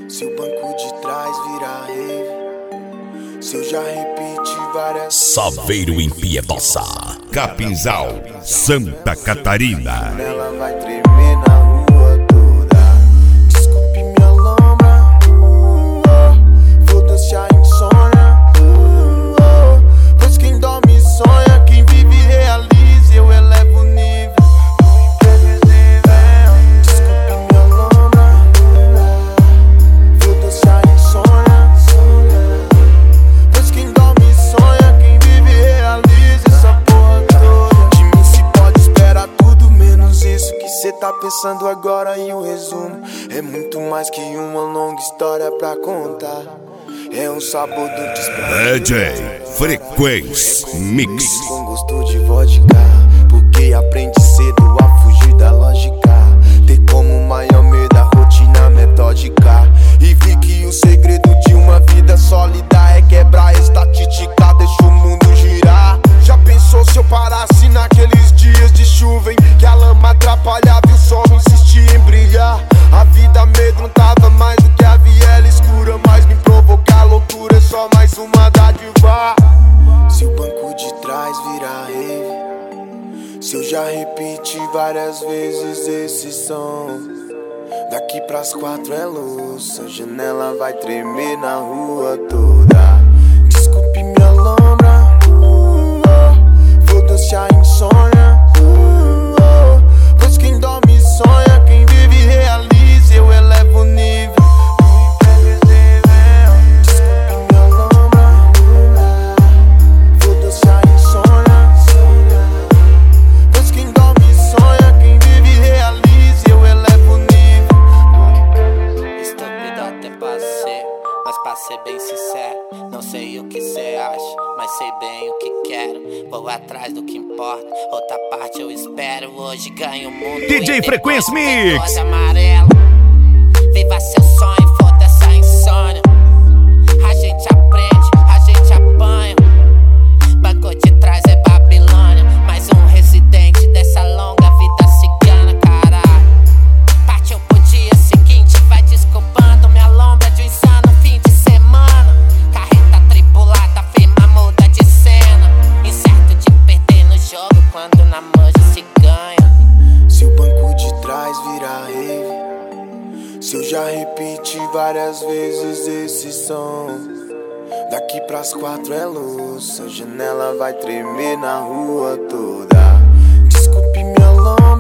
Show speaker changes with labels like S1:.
S1: Se o banco de trás virar rave, se eu já repeti várias.
S2: Saveiro Impiedosa, Capinzal, Santa Catarina.
S1: Ela vai tremer na rua toda. Desculpe minha lombra, foda-se a insônia, pois quem dorme sonha, quem vive realiza, eu elevo o nível. Desculpe minha lombra, foda-se a insônia, pois quem dorme sonha, quem vive realiza essa porra toda. De mim se pode esperar tudo menos isso que cê tá pensando agora. E o resumo é muito mais que uma longa história pra contar. É um sabor do desprazer.
S2: DJ Frequência Mix.
S1: Com gosto de vodka, porque aprende cedo a fugir da lógica. Ter como maior medo a rotina metódica. E vi que o segredo de uma vida sólida é quebrar a estatística, deixa o mundo girar. Já pensou se eu parasse naqueles dias de chuva em que a lama atrapalhava e o sol insistia em brilhar? A vida amedrontava mais do que a viela escura, mas me provocar loucura é só mais uma dádiva. Se o banco de trás virar rave, se eu já repeti várias vezes esse som, daqui pras 4 é luz, a janela vai tremer na rua toda. Desculpe minha lombra, foda-se a insônia, pois quem dorme sonha, quem vive realiza, eu elevo o nível. Desculpe minha lombra, foda-se a insônia, pois quem dorme sonha, quem vive realiza, eu elevo o nível.
S3: Estúpido até passei, mas pra ser bem sincero, não sei o que cê acha, mas sei bem o que quero. Vou atrás do que importa, outra parte eu espero. Hoje ganho o mundo
S2: DJ Frequência Mix.
S3: Rosa amarela, viva seu sonho, foda-se a insônia. A gente aprende, a gente apanha. Banco de trás é Babilônia, mais um residente dessa longa vida cigana, caralho. Partiu pro dia seguinte, vai desculpando minha lombra de um insano fim de semana. Carreta tripulada, firma muda de cena. Incerto de perder no jogo quando na manja se ganha.
S1: Se o banco de trás virar rave, se eu já repeti várias vezes esse som, daqui pras 4 é luz, a janela vai tremer na rua toda. Desculpe minha lombra,